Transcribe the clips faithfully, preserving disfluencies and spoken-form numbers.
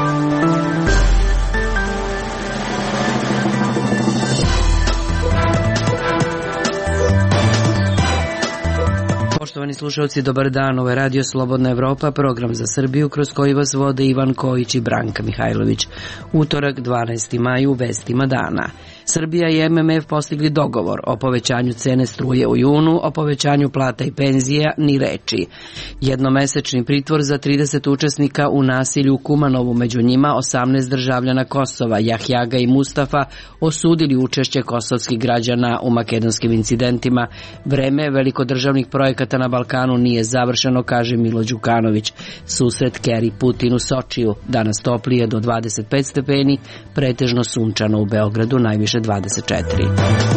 Poštovani slušalci, dobar dan, ovo je Radio Slobodna Evropa, program za Srbiju kroz koji vas vode Ivan Kojić i Branka Mihajlović. Utorak, dvanaesti maj, u vestima dana. Srbija i M M F postigli dogovor o povećanju cene struje u junu, o povećanju plata i penzija ni reči. Jednomesečni pritvor za trideset učesnika u nasilju u Kumanovu, među njima osamnaest državljana Kosova, Jahjaga i Mustafa, osudili učešće kosovskih građana u makedonskim incidentima. Vreme velikodržavnih projekata na Balkanu nije završeno, kaže Milo Đukanović. Susret Keri Putin u Sočiju, danas toplije do dvadeset pet stepeni, pretežno sunčano u Beogradu, najviše dvadeset četiri.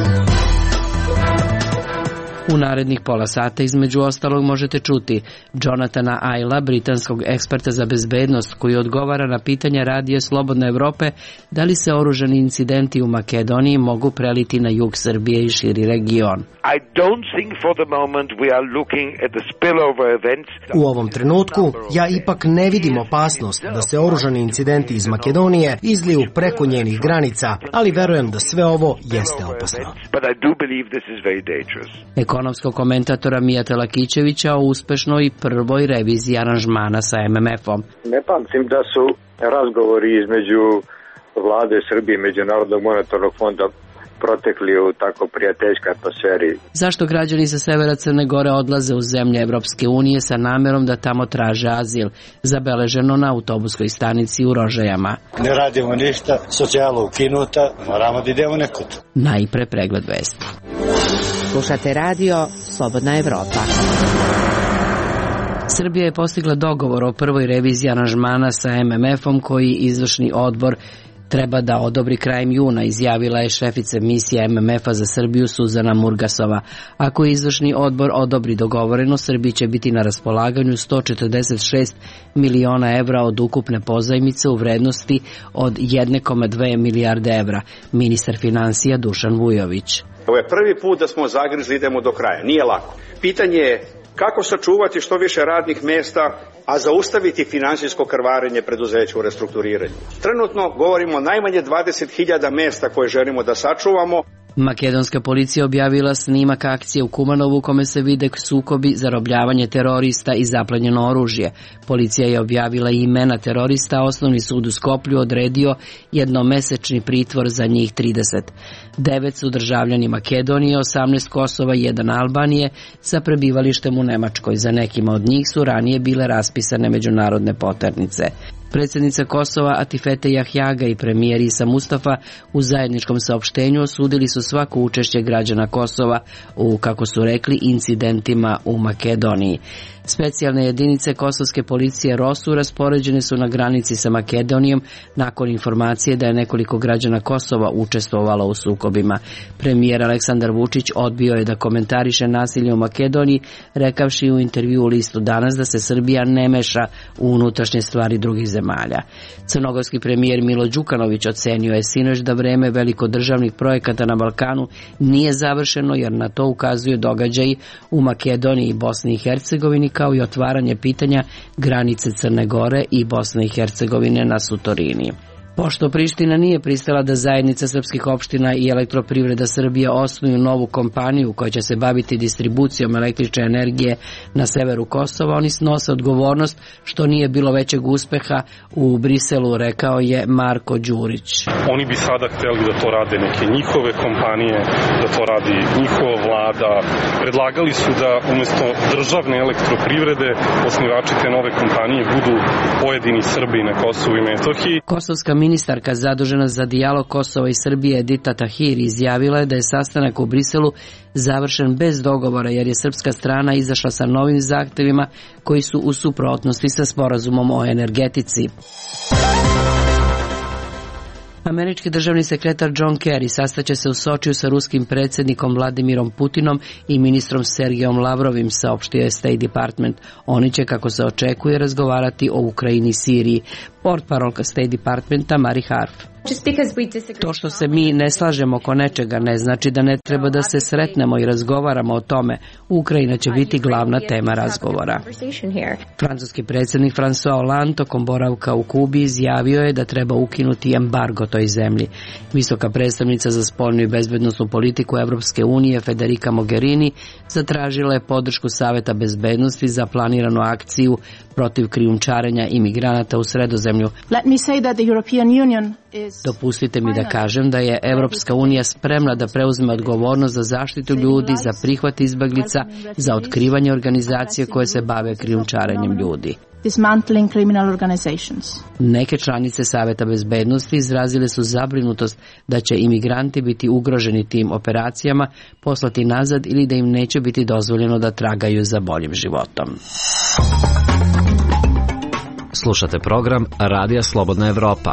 U narednih pola sata između ostalog možete čuti Jonathana Ayla, britanskog eksperta za bezbednost, koji odgovara na pitanja Radija Slobodne Evrope da li se oružani incidenti u Makedoniji mogu preliti na jug Srbije i širi region. U ovom trenutku ja ipak ne vidim opasnost da se oružani incidenti iz Makedonije izliju preko njenih granica, ali verujem da sve ovo jeste opasno. Ekonomskog komentatora Mijata Lakićevića o uspešnoj prvoj reviziji aranžmana sa M M F-om. Ne pamtim da su razgovori između vlade Srbije i Međunarodnog monetarnog fonda protekli u tako prijateljskoj atmosferi. Zašto građani sa severa Crne Gore odlaze u zemlje Evropske unije sa namerom da tamo traže azil? Zabeleženo na autobuskoj stanici u Rožajama. Ne radimo ništa, socijala ukinuta, moramo da idemo nekud. Najpre pregled vesti. Slušate radio Slobodna Evropa. Srbija je postigla dogovor o prvoj reviziji aranžmana sa M M F-om koji izvršni odbor treba da odobri krajem juna, izjavila je šefica misije M M F-a za Srbiju Suzana Murgasova. Ako izvršni odbor odobri dogovoreno, Srbiji će biti na raspolaganju sto četrdeset šest miliona evra od ukupne pozajmice u vrednosti od jedne zarez dve milijarde evra. Ministar finansija Dušan Vujović. Ovo je prvi put da smo zagrizli, idemo do kraja. Nije lako. Pitanje je kako sačuvati što više radnih mesta, a zaustaviti finansijsko krvarenje preduzeća u restrukturiranju. Trenutno govorimo o najmanje dvadeset hiljada mesta koje želimo da sačuvamo. Makedonska policija objavila snimak akcije u Kumanovu u kome se vide sukobi, zarobljavanje terorista i zaplenjeno oružje. Policija je objavila i imena terorista, a Osnovni sud u Skoplju odredio jednomesečni pritvor za njih trideset. Devet su državljani Makedonije, osamnaest Kosova i jedan Albanije sa prebivalištem u Nemačkoj. Za nekima od njih su ranije bile raspisane međunarodne poternice. Predsjednica Kosova Atifete Jahjaga i premijer Isa Mustafa u zajedničkom saopštenju osudili su svako učešće građana Kosova u, kako su rekli, incidentima u Makedoniji. Specijalne jedinice kosovske policije ROSU raspoređene su na granici sa Makedonijom nakon informacije da je nekoliko građana Kosova učestvovalo u sukobima. Premijer Aleksandar Vučić odbio je da komentariše nasilje u Makedoniji, rekavši u intervju u listu Danas da se Srbija ne meša u unutrašnje stvari drugih zemalja. Crnogorski premijer Milo Đukanović ocenio je sinoć da vreme velikodržavnih projekata na Balkanu nije završeno, jer na to ukazuju događaji u Makedoniji i Bosni i Hercegovini, kao i otvaranje pitanja granice Crne Gore i Bosne i Hercegovine na Sutorini. Pošto Priština nije pristala da zajednica srpskih opština i Elektroprivreda Srbije osnuju novu kompaniju koja će se baviti distribucijom električne energije na severu Kosova, oni snose odgovornost što nije bilo većeg uspeha u Briselu, rekao je Marko Đurić. Oni bi sada hteli da to rade neke njihove kompanije, da to radi njihova vlada. Predlagali su da umjesto državne elektroprivrede osnivači te nove kompanije budu pojedini Srbi na Kosovu i Metohiji. Kosovska ministarka zadužena za dijalog Kosova i Srbije Edita Tahiri izjavila je da je sastanak u Briselu završen bez dogovora, jer je srpska strana izašla sa novim zahtevima koji su u suprotnosti sa sporazumom o energetici. Američki državni sekretar John Kerry sastaće se u Sočiju sa ruskim predsjednikom Vladimirom Putinom i ministrom Sergejom Lavrovim, saopštio je State Department. Oni će, kako se očekuje, razgovarati o Ukrajini i Siriji. Portparolka State Departmenta Mari Harf. To što se mi ne slažemo oko nečega ne znači da ne treba da se sretnemo i razgovaramo o tome. Ukrajina će biti glavna tema razgovora. Francuski predsjednik François Hollande tokom boravka u Kubi izjavio je da treba ukinuti embargo toj zemlji. Visoka predstavnica za spoljnu i bezbednosnu politiku Evropske unije Federica Mogherini zatražila je podršku Saveta bezbednosti za planiranu akciju protiv krijumčarenja imigranata u Sredozemlju. Dopustite mi da kažem da je Evropska unija spremna da preuzme odgovornost za zaštitu ljudi, za prihvat izbeglica, za otkrivanje organizacije koje se bave krijumčarenjem ljudi. Neke članice Saveta bezbednosti izrazile su zabrinutost da će imigranti biti ugroženi tim operacijama, poslati nazad ili da im neće biti dozvoljeno da tragaju za boljim životom. Slušate program Radija Slobodna Evropa.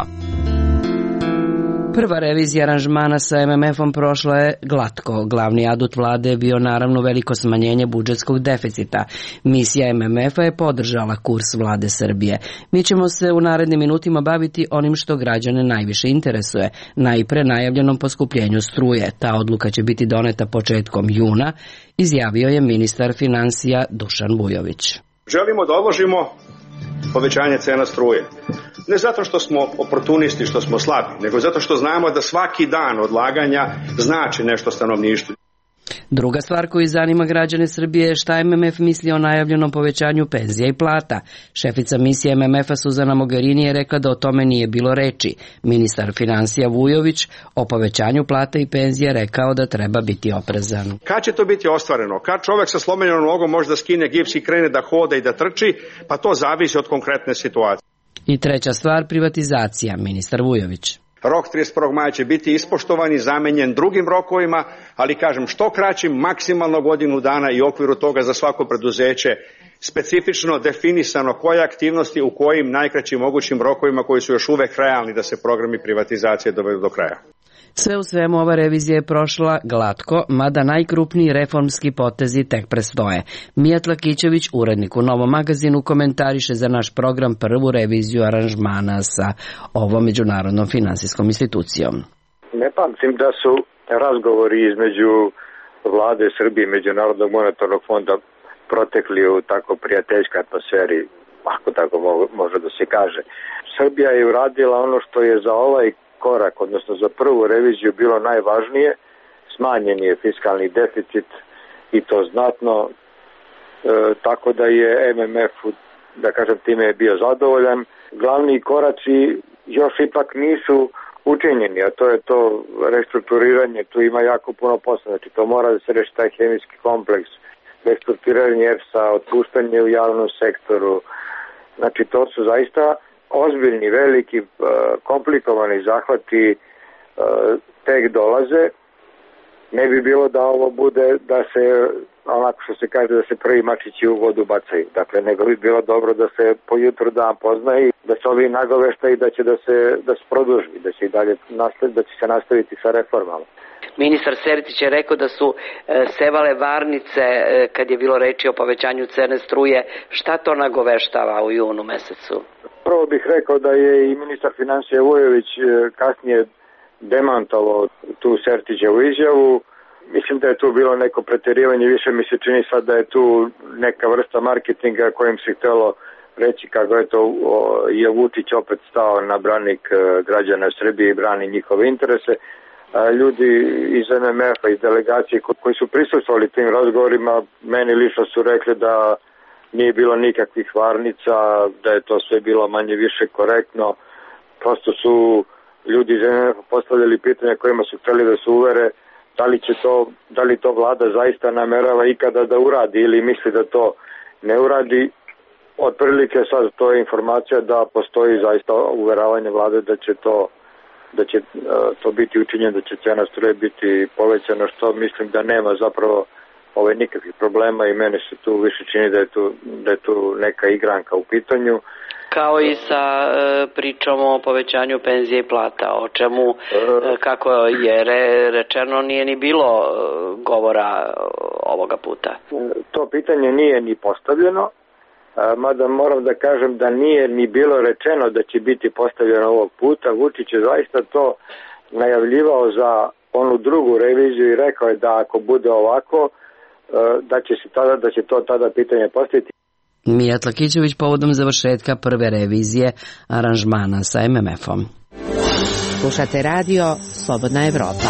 Prva revizija aranžmana sa em em efom prošla je glatko. Glavni adut vlade je bio naravno veliko smanjenje budžetskog deficita. Misija em em efa je podržala kurs vlade Srbije. Mi ćemo se u narednim minutima baviti onim što građane najviše interesuje, najpre najavljenom poskupljenju struje. Ta odluka će biti doneta početkom juna, izjavio je ministar finansija Dušan Vujović. Želimo da odložimo povećanje cena struje. Ne zato što smo oportunisti, što smo slabi, nego zato što znamo da svaki dan odlaganja znači nešto stanovništvu. Druga stvar koju zanima građane Srbije je šta em em ef misli o najavljenom povećanju penzija i plata. Šefica misije em em efa Suzana Mogherini je rekla da o tome nije bilo reči. Ministar finansija Vujović o povećanju plata i penzija rekao da treba biti oprezan. Kad će to biti ostvareno? Kad čovek sa slomljenom nogom može da skine gips i krene da hoda i da trči? Pa to zavisi od konkretne situacije. I treća stvar, privatizacija, ministar Vujović. Rok trideset prvog maja će biti ispoštovan i zamenjen drugim rokovima, ali kažem što kraćim, maksimalno godinu dana i u okviru toga za svako preduzeće specifično definisano koje aktivnosti u kojim najkraćim mogućim rokovima koji su još uvek realni da se programi privatizacije dovedu do kraja. Sve u svemu ova revizija je prošla glatko, mada najkrupniji reformski potezi tek prestoje. Mijat Lakićević, urednik u Novom magazinu, komentariše za naš program prvu reviziju aranžmana sa ovom međunarodnom finansijskom institucijom. Ne pamtim da su razgovori između vlade Srbije i Međunarodnog monetarnog fonda protekli u tako prijateljskoj atmosferi, ako tako može da se kaže. Srbija je uradila ono što je za ovaj korak, odnosno za prvu reviziju bilo najvažnije, smanjen je fiskalni deficit i to znatno, e, tako da je em em ef, da kažem, time je bio zadovoljan. Glavni koraci još ipak nisu učinjeni, a to je to restrukturiranje, tu ima jako puno posla, znači to mora da se reši taj hemijski kompleks, restrukturiranje E P S-a, otpuštanje u javnom sektoru, znači to su zaista ozbiljni, veliki, komplikovani zahvati tek dolaze. Ne bi bilo da ovo bude da se, onako što se kaže, da se prvi mačići u vodu bacaju. Dakle, nego bi bilo dobro da se po jutru dan poznaje, da se ovi nagoveštaju da će da se, da se produži, da će i dalje nastaviti, da će se nastaviti sa reformama. Ministar Sertić je rekao da su e, sevale varnice e, kad je bilo reči o povećanju cene struje. Šta to nagoveštava u junu mesecu? Prvo bih rekao da je i ministar finansija Vujović kasnije demantovao tu Sertićevu izjavu. Mislim da je tu bilo neko preterivanje, više mi se čini sad da je tu neka vrsta marketinga kojim se htjelo reći kako je to je Vučić opet stao na branik građana Srbije i brani njihove interese. Ljudi iz em em efa, iz delegacije koji su prisustvovali tim razgovorima, meni lično su rekli da nije bilo nikakvih varnica, da je to sve bilo manje više korektno. Prosto su ljudi iz em em efa postavljali pitanja kojima su htjeli da se uvere da li će to, da li to vlada zaista namerava ikada da uradi ili misli da to ne uradi. Otprilike sad to je informacija da postoji zaista uveravanje vlade da će to da će uh, to biti učinjeno, da će cena struje biti povećana, što mislim da nema zapravo ove nikakvih problema i mene se tu više čini da je tu, da je tu neka igranka u pitanju. Kao i sa e, pričom o povećanju penzije i plata, o čemu, e, kako je re, rečeno, nije ni bilo e, govora ovoga puta. To pitanje nije ni postavljeno, mada moram da kažem da nije ni bilo rečeno da će biti postavljeno ovog puta. Vučić je zaista to najavljivao za onu drugu reviziju i rekao je da ako bude ovako, da će se tada, da će to tada pitanje postaviti. Mija Tlakićević povodom završetka prve revizije aranžmana sa em em efom. Slušate radio Slobodna Evropa.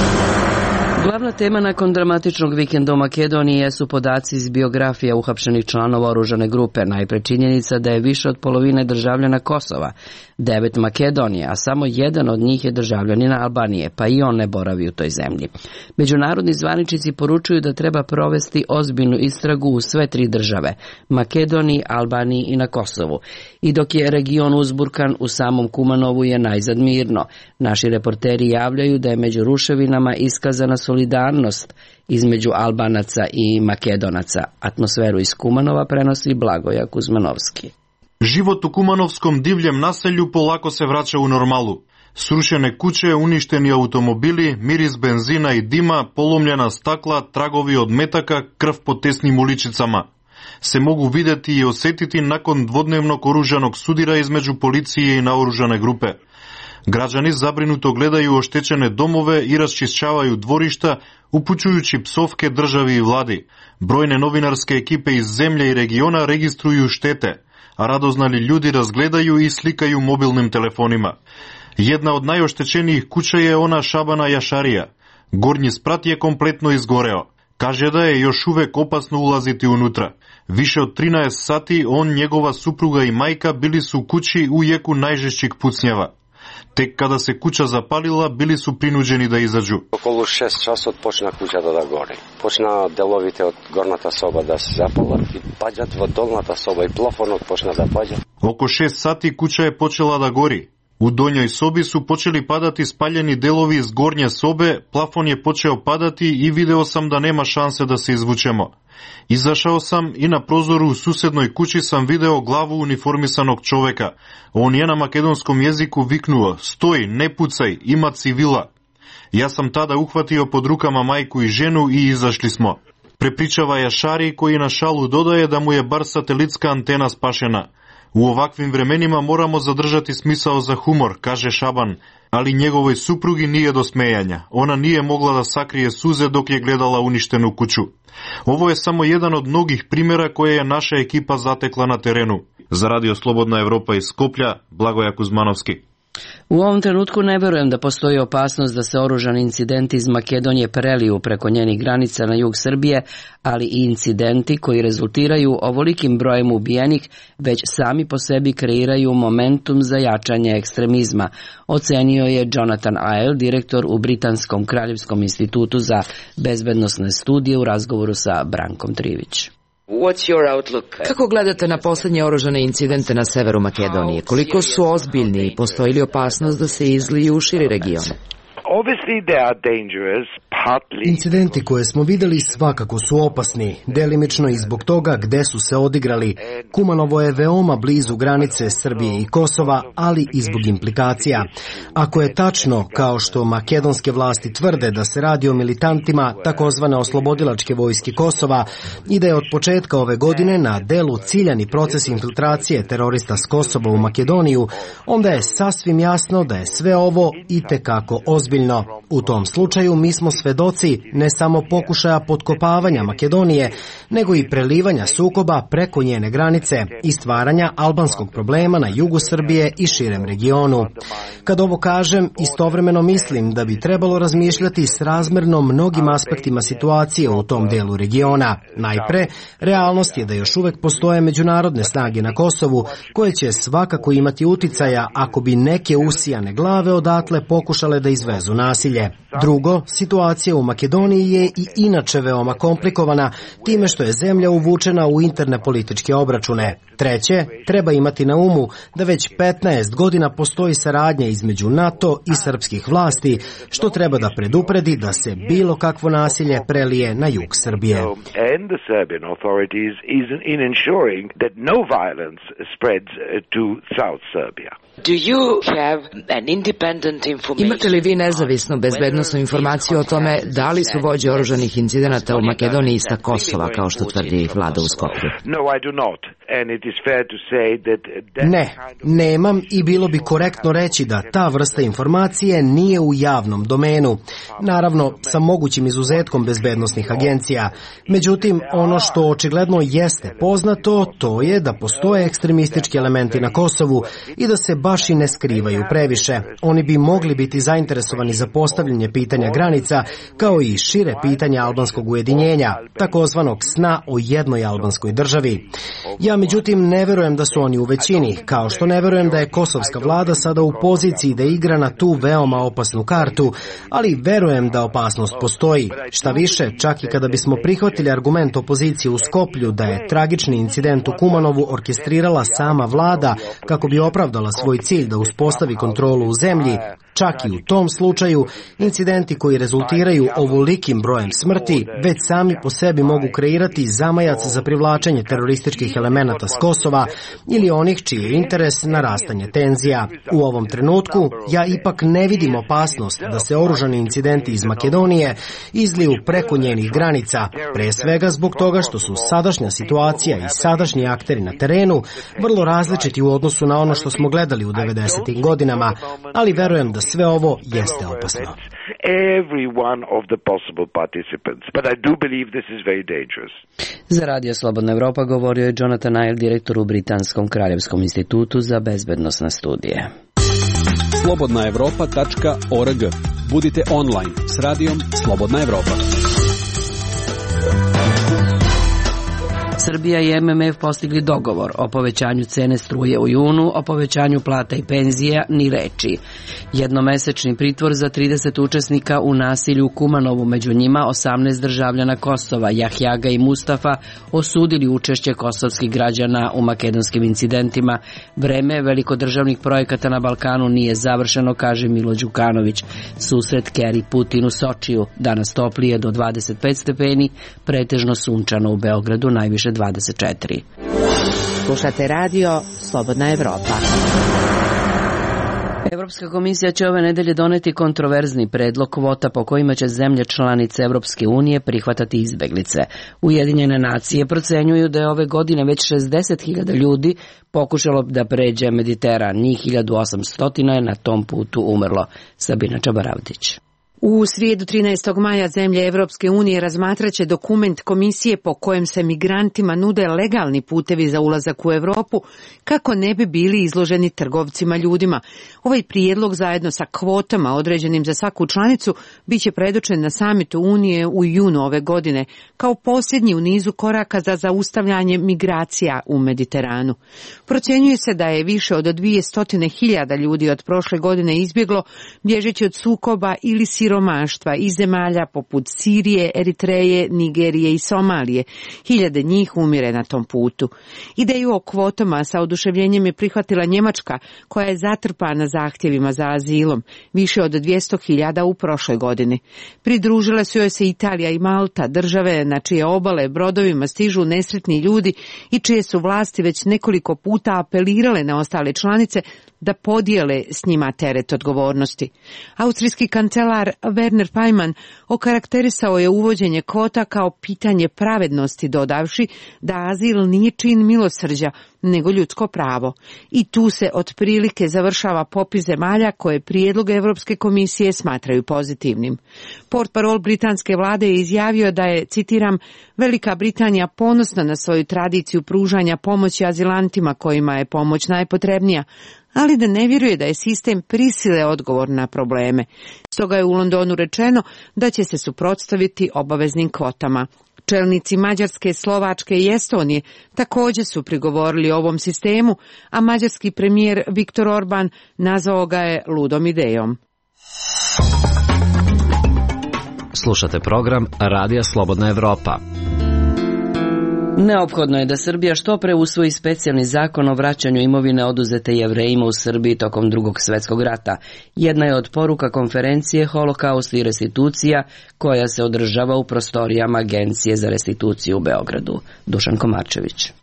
Glavna tema nakon dramatičnog vikenda u Makedoniji su podaci iz biografija uhapšenih članova oružane grupe. Najpre činjenica da je više od polovine državljana Kosova, devet Makedonije, a samo jedan od njih je državljanin Albanije, pa i on ne boravi u toj zemlji. Međunarodni zvaničnici poručuju da treba provesti ozbiljnu istragu u sve tri države, Makedoniji, Albaniji i na Kosovu. I dok je region uzburkan, u samom Kumanovu je najzad mirno. Naši reporteri javljaju da je među ruševinama iskazana solidarnost između Albanaca i Makedonaca. Atmosferu iz Kumanova prenosi Blagoja Kuzmanovski. Život u Kumanovskom divljem naselju polako se vraća u normalu. Srušene kuće, uništeni automobili, miris benzina i dima, polomljena stakla, tragovi od metaka, krv po tesnim uličicama se mogu videti i osjetiti nakon dvodnevnog oružanog sudira između policije i naoružane grupe. Građani zabrinuto gledaju oštećene domove i raščišćavaju dvorišta, upućujući psovke državi i vladi. Brojne novinarske ekipe iz zemlje i regiona registruju štete, a radoznali ljudi razgledaju i slikaju mobilnim telefonima. Jedna od najoštećenijih kuća je ona Šabana Jašarija. Gornji sprat je kompletno izgoreo. Kaže da je još uvek opasno ulaziti unutra. Više od trinaest sati on, njegova supruga i majka bili su u kući u jeku najžešćih pucnjava. Tek kada se kuća zapalila, bili su prinuđeni da izađu. Околу шест часот почна куќата да гори. Почна деловите од горната соба да се запалат и паѓат во долната соба и плафонот почна да паѓа. Око шест сати kuća je počela da gori. U donjoj sobi su počeli padati spaljeni delovi iz gornje sobe, plafon je počeo padati i video sam da nema šanse da se izvučemo. Izašao sam i na prozoru u susednoj kući sam video glavu uniformisanog čoveka. On je na makedonskom jeziku viknuo: "Stoj, ne pucaj, ima civila." Ja sam tada uhvatio pod rukama majku i ženu i izašli smo. Prepričava Jašari, koji na šalu dodaje da mu je bar satelitska antena spašena. U ovakvim vremenima moramo zadržati smisao za humor, kaže Šaban, ali njegovoj suprugi nije do smejanja. Ona nije mogla da sakrije suze dok je gledala uništenu kuću. Ovo je samo jedan od mnogih primjera koje je naša ekipa zatekla na terenu. Za Radio Slobodna Evropa iz Skoplja, Blagoja Kuzmanovski. U ovom trenutku ne verujem da postoji opasnost da se oružani incidenti iz Makedonije preliju preko njenih granica na jug Srbije, ali i incidenti koji rezultiraju ovolikim brojem ubijenih već sami po sebi kreiraju momentum za jačanje ekstremizma, ocenio je Jonathan Ayle, direktor u Britanskom kraljevskom institutu za bezbednosne studije u razgovoru sa Brankom Trivić. Kako gledate na posljednje oružane incidente na severu Makedonije? Koliko su ozbiljni i postoji li opasnost da se izliju u širi region? Incidenti koje smo videli svakako su opasni, delimično i zbog toga gde su se odigrali. Kumanovo je veoma blizu granice Srbije i Kosova, ali i zbog implikacija. Ako je tačno, kao što makedonske vlasti tvrde, da se radi o militantima takozvane oslobodilačke vojske Kosova i da je od početka ove godine na delu ciljani proces infiltracije terorista s Kosova u Makedoniju, onda je sasvim jasno da je sve ovo itekako ozbiljno. U tom slučaju mi smo svedoci ne samo pokušaja potkopavanja Makedonije, nego i prelivanja sukoba preko njene granice i stvaranja albanskog problema na jugu Srbije i širem regionu. Kad ovo kažem, istovremeno mislim da bi trebalo razmišljati srazmerno mnogim aspektima situacije u tom delu regiona. Najpre, realnost je da još uvek postoje međunarodne snage na Kosovu koje će svakako imati uticaja ako bi neke usijane glave odatle pokušale da izvezu nasilje. Drugo, situacija u Makedoniji je i inače veoma komplikovana time što je zemlja uvučena u interne političke obračune. Treće, treba imati na umu da već petnaest godina postoji saradnja između NATO i srpskih vlasti, što treba da predupredi da se bilo kakvo nasilje prelije na jug Srbije. Imate li vi nezavisnu bezbednosnu informaciju o tome da li su vođe oružanih incidenata u Makedoniji sa Kosova, kao što tvrdi vlada u Skoplju? Ne, nemam i bilo bi korektno reći da ta vrsta informacije nije u javnom domenu. Naravno, sa mogućim izuzetkom bezbednosnih agencija. Međutim, ono što očigledno jeste poznato, to je da postoje ekstremistički elementi na Kosovu i da se baš i ne skrivaju previše. Oni bi mogli biti zainteresovani za postavljanje pitanja granica, kao i šire pitanja albanskog ujedinjenja, takozvanog sna o jednoj albanskoj državi. Ja međutim ne verujem da su oni u većini, kao što ne verujem da je kosovska vlada sada u poziciji da igra na tu veoma opasnu kartu, ali verujem da opasnost postoji. Šta više, čak i kada bismo prihvatili argument opozicije u Skoplju da je tragični incident u Kumanovu orkestrirala sama vlada kako bi opravdala svoj cilj da uspostavi kontrolu u zemlji, čak i u tom slučaju, incidenti koji rezultiraju ovolikim brojem smrti već sami po sebi mogu kreirati zamajac za privlačenje terorističkih elemenata s Kosova ili onih čiji je interes narastanje tenzija. U ovom trenutku ja ipak ne vidim opasnost da se oružani incidenti iz Makedonije izliju preko njenih granica, pre svega zbog toga što su sadašnja situacija i sadašnji akteri na terenu vrlo različiti u odnosu na ono što smo gledali u devedesetim godinama, ali verujem da sve ovo jeste opasno. Za Radio Slobodna Evropa govorio je Jonathan Nile, direktor u Britanskom kraljevskom institutu za bezbednosne studije. slobodna evropa tačka org. Budite online s radijom Slobodna Evropa. Srbija i M M F postigli dogovor o povećanju cene struje u junu, o povećanju plata i penzija ni reči. Jednomesečni pritvor za trideset učesnika u nasilju u Kumanovu, među njima osamnaest državljana Kosova, Jahjaga i Mustafa, osudili učešće kosovskih građana u makedonskim incidentima. Vreme velikodržavnih projekata na Balkanu nije završeno, kaže Milo Đukanović. Susret Kerry Putin u Sočiju, danas toplije do dvadeset pet stepeni, pretežno sunčano u Beogradu, najviše dvadeset četiri. Slušate radio Slobodna Evropa. Evropska komisija će ove nedelje doneti kontroverzni predlog kvota po kojima će zemlje članice Evropske unije prihvatati izbeglice. Ujedinjene nacije procenjuju da je ove godine već šezdeset hiljada ljudi pokušalo da pređe Mediteran. Njih hiljadu osamsto je na tom putu umrlo. Sabina Čabaravdić. U srijedu trinaestog maja zemlje Evropske unije razmatraće dokument komisije po kojem se migrantima nude legalni putevi za ulazak u Evropu kako ne bi bili izloženi trgovcima ljudima. Ovaj prijedlog zajedno sa kvotama određenim za svaku članicu biće predočen na samitu Unije u junu ove godine kao posljednji u nizu koraka za zaustavljanje migracija u Mediteranu. Procjenjuje se da je više od dvjesto hiljada ljudi od prošle godine izbjeglo bježeći od sukoba ili siromaštva iz zemalja poput Sirije, Eritreje, Nigerije i Somalije. Hiljade njih umire na tom putu. Ideju o kvotama sa oduševljenjem je prihvatila Njemačka, koja je zatrpana zahtjevima za azilom, više od dvjesto hiljada u prošloj godini. Pridružile su joj se Italija i Malta, države na čije obale brodovima stižu nesretni ljudi i čije su vlasti već nekoliko puta apelirale na ostale članice da podijele s njima teret odgovornosti. Austrijski kancelar Werner Pajman okarakterisao je uvođenje kvota kao pitanje pravednosti, dodavši da azil nije čin milosrđa, nego ljudsko pravo. I tu se otprilike završava popis zemalja koje prijedlog Europske komisije smatraju pozitivnim. Portparol britanske vlade je izjavio da je, citiram, Velika Britanija ponosna na svoju tradiciju pružanja pomoći azilantima kojima je pomoć najpotrebnija, ali da ne vjeruje da je sistem prisile odgovor na probleme. Stoga je u Londonu rečeno da će se suprotstaviti obaveznim kvotama. Čelnici Mađarske, Slovačke i Estonije također su prigovorili ovom sistemu, a mađarski premijer Viktor Orban nazvao ga je ludom idejom. Slušate program Radija Slobodna Evropa. Neophodno je da Srbija što pre usvoji specijalni zakon o vraćanju imovine oduzete Jevrejima u Srbiji tokom Drugog svjetskog rata. Jedna je od poruka konferencije Holokaust i restitucija koja se održava u prostorijama Agencije za restituciju u Beogradu. Dušan Komarčević.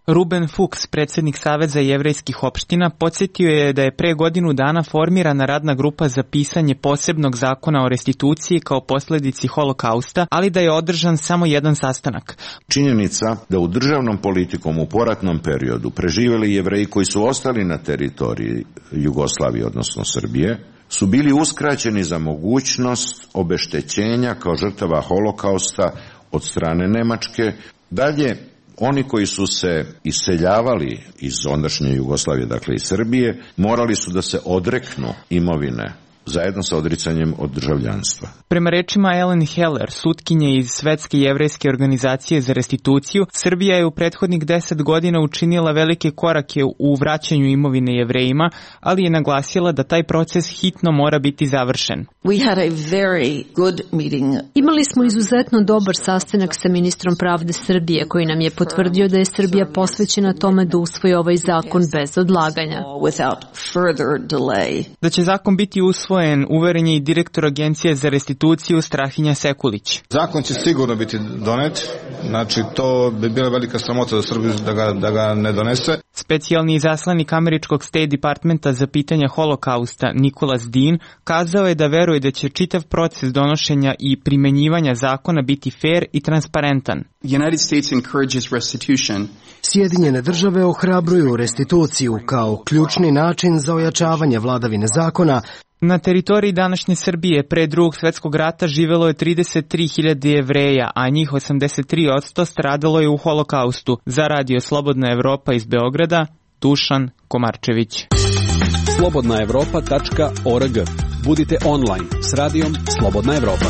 Ruben Fuchs, predsjednik Saveza jevrejskih opština, podsjetio je da je pre godinu dana formirana radna grupa za pisanje posebnog zakona o restituciji kao posledici holokausta, ali da je održan samo jedan sastanak. Činjenica da u državnom politikom u poratnom periodu preživjeli Jevreji koji su ostali na teritoriji Jugoslavije, odnosno Srbije, su bili uskraćeni za mogućnost obeštećenja kao žrtava holokausta od strane Nemačke. Dalje, oni koji su se iseljavali iz ondašnje Jugoslavije, dakle iz Srbije, morali su da se odreknu imovine zajedno sa odricanjem od državljanstva. Prema rečima Ellen Heller, sutkinje iz Svetske jevrejske organizacije za restituciju, Srbija je u prethodnih deset godina učinila velike korake u vraćanju imovine Jevrejima, ali je naglasila da taj proces hitno mora biti završen. We had a very good meeting. Imali smo izuzetno dobar sastanak sa ministrom pravde Srbije, koji nam je potvrdio da je Srbija posvećena tome da usvoji ovaj zakon bez odlaganja. Without further delay. Da će zakon biti usvojen, uveren je i direktor Agencije za restituciju Strahinja Sekulić. Zakon će sigurno biti donet, znači to bi bila velika sramota za Srbiju da ga, da ga ne donese. Specijalni izaslanik američkog State Departmenta za pitanja holokausta Nicholas Dean kazao je da veruje da će čitav proces donošenja i primenjivanja zakona biti fair i transparentan. United States encourages restitution. Sjedinjene države ohrabruju restituciju kao ključni način za ojačavanje vladavine zakona. Na teritoriji današnje Srbije pre drugog svetskog rata živelo je trideset tri hiljade Jevreja, a njih osamdeset tri posto stradalo je u holokaustu. Za Radio Slobodna Evropa iz Beograda, Dušan Komarčević. slobodna evropa tačka org. Budite online s radijom Slobodna Evropa.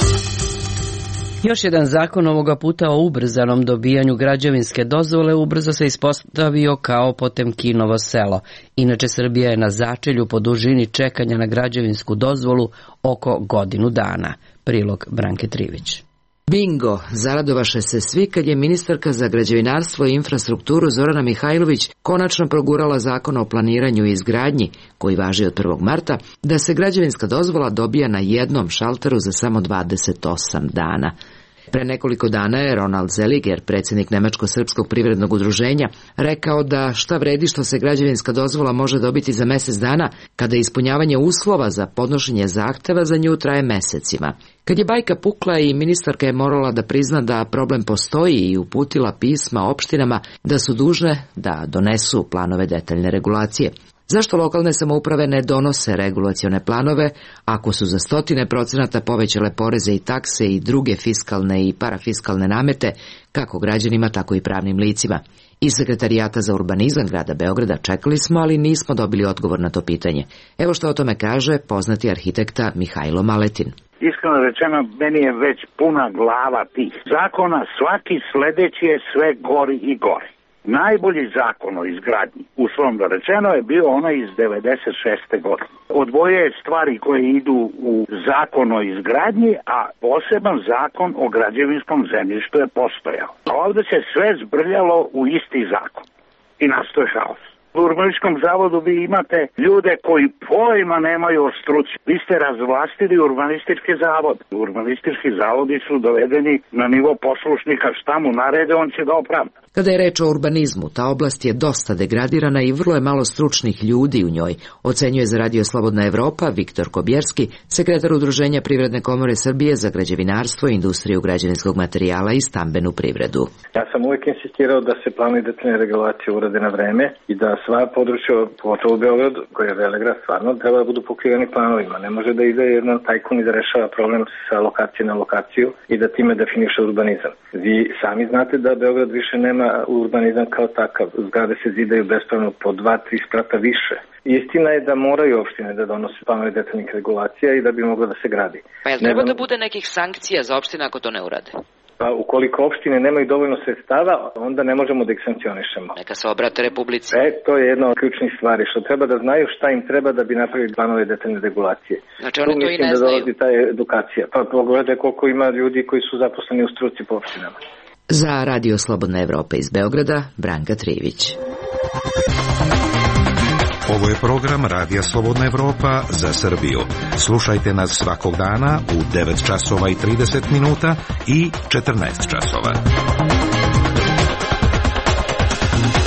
Još jedan zakon, ovoga puta o ubrzanom dobijanju građevinske dozvole, ubrzo se ispostavio kao Potemkinovo selo. Inače, Srbija je na začelju po dužini čekanja na građevinsku dozvolu oko godinu dana. Prilog Branke Trivić. Bingo! Zaradovaše se svi kad je ministarka za građevinarstvo i infrastrukturu Zorana Mihajlović konačno progurala zakon o planiranju i izgradnji, koji važi od prvog marta, da se građevinska dozvola dobija na jednom šalteru za samo dvadeset osam dana. Pre nekoliko dana je Ronald Zeliger, predsjednik Nemačko-srpskog privrednog udruženja, rekao da šta vredi što se građevinska dozvola može dobiti za mjesec dana, kada ispunjavanje uslova za podnošenje zahteva za nju traje mesecima. Kad je bajka pukla i ministarka je morala da prizna da problem postoji i uputila pisma opštinama da su dužne da donesu planove detaljne regulacije. Zašto lokalne samouprave ne donose regulacione planove ako su za stotine procenata povećale poreze i takse i druge fiskalne i parafiskalne namete, kako građanima, tako i pravnim licima? Iz Sekretarijata za urbanizam grada Beograda čekali smo, ali nismo dobili odgovor na to pitanje. Evo što o tome kaže poznati arhitekta Mihajlo Maletin. Iskreno rečeno, meni je već puna glava tih zakona, svaki sledeći je sve gori i gori. Najbolji zakon o izgradnji, uslovno rečeno, je bio onaj iz devedeset šeste godine. Odvojio je stvari koje idu u zakon o izgradnji, a poseban zakon o građevinskom zemljištu je postojao. A ovdje se sve zbrljalo u isti zakon i nastoje haos. U urbanističkom zavodu vi imate ljude koji pojma nemaju o struci. Vi ste razvlastili urbanistički zavod. Urbanistički zavodi su dovedeni na nivo poslušnika, šta mu narede, on će da opravda. Kada je reč o urbanizmu, ta oblast je dosta degradirana i vrlo je malo stručnih ljudi u njoj, ocenjuje za Radio Slobodna Evropa Viktor Kobjerski, sekretar Udruženja Privredne komore Srbije za građevinarstvo, industriju građevinskog materijala i stambenu privredu. Ja sam uvijek insistirao da se planovi detaljne regulacije urade na vreme i da sva područja, pogotovo u Beogradu, koja je velegrad, stvarno treba da budu pokriveni planovima. Ne može da ide jedan tajkun i da rešava problem sa lokacije na lokaciju i da time definiše urbanizam. Vi sami znate da Beograd više nema urbanizam kao takav. Zgrade se zidaju bespravno po dva, tri sprata više. Istina je da moraju opštine da donose planove detaljnih regulacija i da bi moglo da se gradi. Pa je treba da bude nekih sankcija za opštine ako to ne urade? Pa ukoliko opštine nemaju dovoljno sredstava, onda ne možemo da ih sankcionišemo. Neka se obrate Republici. E, to je jedna od ključnih stvari, što treba da znaju šta im treba da bi napravili planove detaljne regulacije. Znači oni tu to i ne da znaju. dolazi ta edukacija. Pa pogledaj koliko ima ljudi koji su zaposleni u struci po opštinama. Za Radio Slobodna Evropa iz Beograda, Branka Trivić. Ovo je program Radija Slobodna Evropa za Srbiju. Slušajte nas svakog dana u devet časova i trideset minuta i četrnaest časova.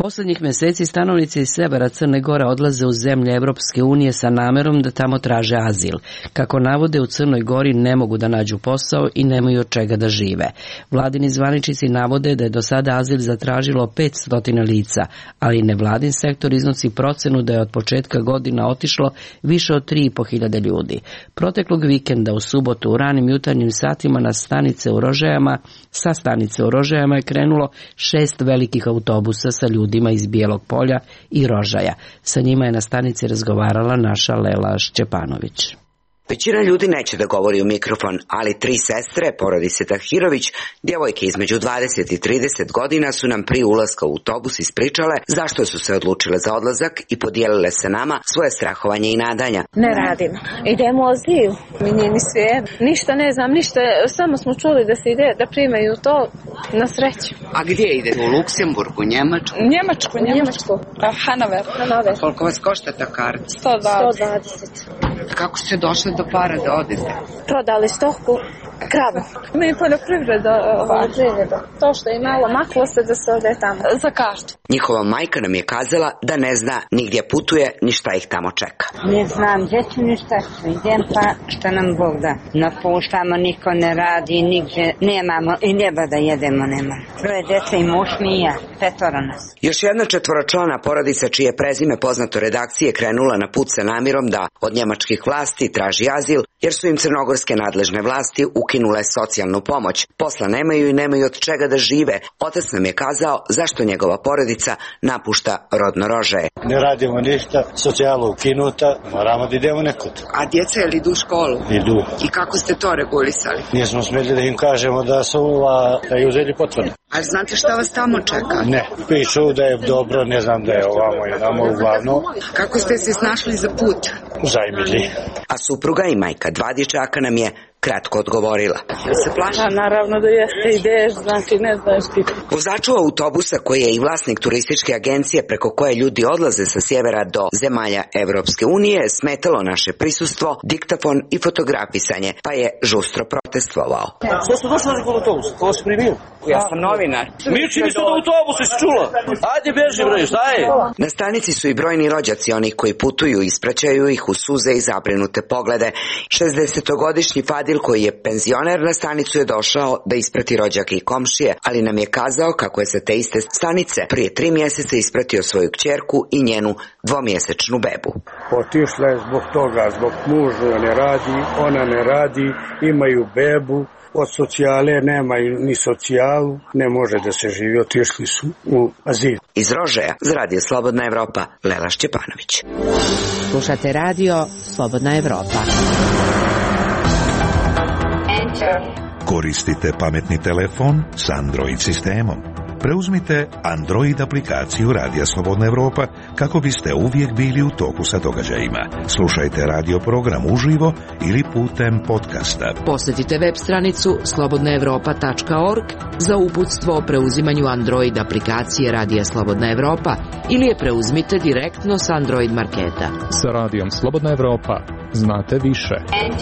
Poslednjih meseci stanovnici iz severa Crne Gore odlaze u zemlje Evropske unije sa namerom da tamo traže azil. Kako navode, u Crnoj Gori ne mogu da nađu posao i nemaju od čega da žive. Vladini zvaničnici navode da je do sada azil zatražilo petsto lica, ali nevladin sektor iznosi procenu da je od početka godina otišlo više od tri i po hiljade ljudi. Proteklog vikenda u subotu u ranim jutarnjim satima na stanice u Rožajama, sa stanice u Rožajama je krenulo šest velikih autobusa sa ljudima iz Bijelog Polja i Rožaja. Sa njima je na stanici razgovarala naša Lela Šćepanović. Većina ljudi neće da govori u mikrofon, ali tri sestre, porodice Tahirović, djevojke između dvadeset i trideset godina, su nam prije ulaska u autobus ispričale zašto su se odlučile za odlazak i podijelile sa nama svoje strahovanje i nadanja. Ne radim. Idemo u azil. Mi nije ni sve. Ništa ne znam, ništa. Samo smo čuli da se ide, da primaju to na sreću. A gdje idete? U Luksemburgu, Njemačku? Njemačku, Njemačku. Hanover. Hanover. Koliko vas košta ta karta? sto dvadeset. Kako ste došli do para da odete? Prodali stoku, kravu. Mi je poljoprivreda. Poljoprivreda. To što je malo maklo se da se ode tamo. Za kartu. Njihova majka nam je kazala da ne zna ni gdje putuje, ni šta ih tamo čeka. Ne znam gdje ću, ni šta ću. Idem pa šta nam Bog da. Napuštamo, niko ne radi, nigdje nemamo i neba da jedemo nema. Troje djece i muž mi i ja. Petoro nas. Još jedna četvoročlana porodica čije prezime poznato redakcije krenula na put sa namirom da od njemačkih vlasti traži azil, jer su im crnogorske nadležne vlasti ukinule socijalnu pomoć. Posla nemaju i nemaju od čega da žive. Otac nam je kazao zašto njegova porodica napušta rodno Rožaje. Ne radimo ništa, socijala ukinuta, moramo da idemo nekud. A djeca je li idu u školu? Idu. I kako ste to regulisali? Nismo smeli da im kažemo da su ova, da je uzeli potvrdu. A znate šta vas tamo čeka? Ne, pišu da je dobro, ne znam da je ovamo i namo uglavnom. Kako ste se snašli za put? Uzajmili. A supruga i majka dva dječaka nam je kratko odgovorila. Da se plaša? Naravno da jeste, ideš, znači ne znaš ti. Vozaču autobusa, koji je i vlasnik turističke agencije preko koje ljudi odlaze sa sjevera do zemalja Evropske unije, smetalo naše prisustvo, diktafon i fotografisanje, pa je žustro protestovao. Što ste došli na autobus? Ko vas primio? Ja sam novinar. Miči mi što da autobus, si čula? Ajde beži bre, šta je? Na stanici su i brojni rođaci, oni koji putuju i ispraćaju ih u suze i zabrinute poglede. šezdesetogodišnji Fadil, koji je penzioner, na stanicu je došao da isprati rođake i komšije, ali nam je kazao kako je sa te iste stanice prije tri mjeseca ispratio svoju kćerku i njenu dvomjesečnu bebu. Otišla je zbog toga, zbog muža ne radi, ona ne radi, imaju bebu, od socijale nema ni socijalu, ne može da se živi, otišli su u azil. Iz Rožaja za Radio Slobodna Evropa, Lela Šćepanović. Slušate radio Slobodna Evropa. Koristite pametni telefon s Android sistemom. Preuzmite Android aplikaciju Radija Slobodna Evropa kako biste uvijek bili u toku sa događajima. Slušajte radio program uživo ili putem podcasta. Posjetite web stranicu slobodna evropa tačka org za uputstvo o preuzimanju Android aplikacije Radija Slobodna Evropa ili je preuzmite direktno s Android marketa. Sa Radijom Slobodna Evropa znate više.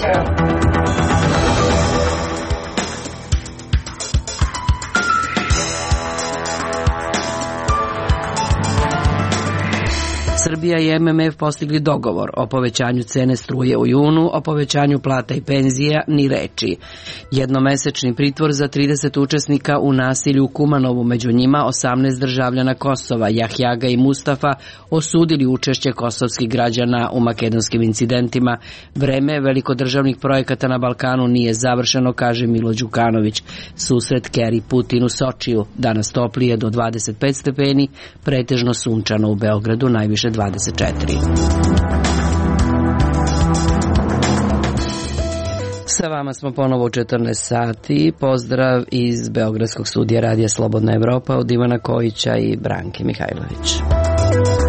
Srbija i M M F postigli dogovor o povećanju cene struje u junu, o povećanju plata i penzija ni reči. Jednomesečni pritvor za trideset učesnika u nasilju u Kumanovu, među njima osamnaest državljana Kosova, Jahjaga i Mustafa, osudili učešće kosovskih građana u makedonskim incidentima. Vreme velikodržavnih projekata na Balkanu nije završeno, kaže Milo Đukanović. Susret Keri Putin u Sočiju, danas toplije do dvadeset pet stepeni, pretežno sunčano u Beogradu, najviše dvadeset četiri. Sa vama smo ponovo u četrnaest sati. Pozdrav iz Beogradskog studija Radija Slobodna Evropa od Ivana Kojića i Branke Mihajlović.